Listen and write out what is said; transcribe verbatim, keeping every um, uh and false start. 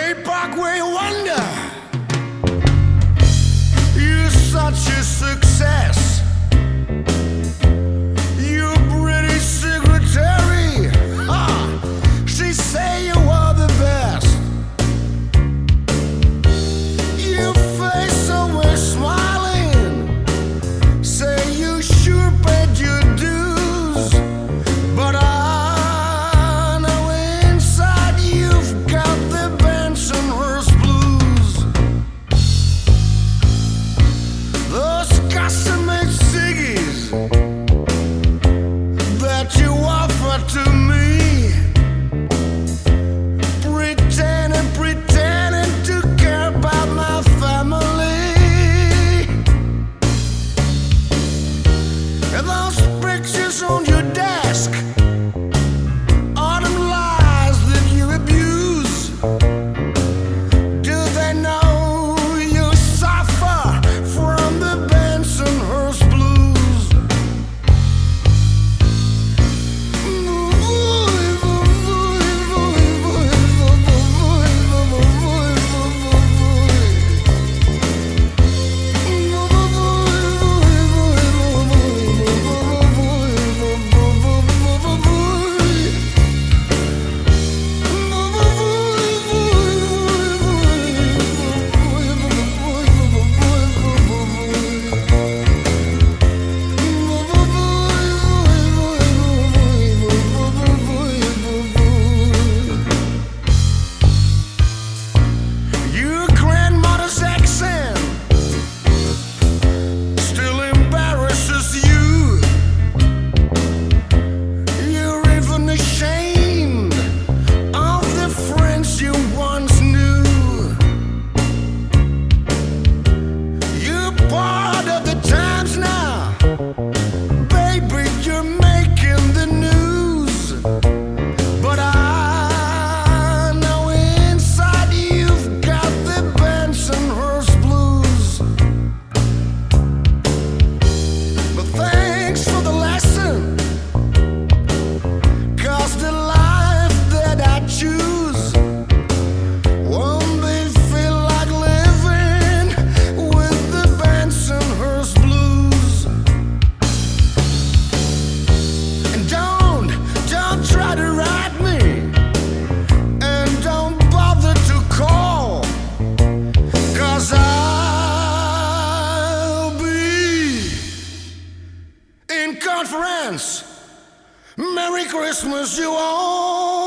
Bay Parkway Wonder. You're such a success. Your British secretary, ha, she say you are the best. Your face always smiling, say you sure paid your dues, but I know inside you've got the Bensonhurst blues. Those custom-made ciggies that you offer to me, pretending, pretending to care about my family, and those pictures on your desk are them lies that you abuse. Do they know you suffer from the Bensonhurst blues? Your grandmother's accent still embarrasses you. You're even ashamed of the friends you once knew. You're part of the times now, baby, you're making the news, but I know inside you've got the Bensonhurst blues. But thanks for the lesson, 'cause the life that I choose won't be feel like living with the Bensonhurst blues. And don't, don't try to write me, and don't bother to call, 'cause I'll be in conference. Merry Christmas, you all.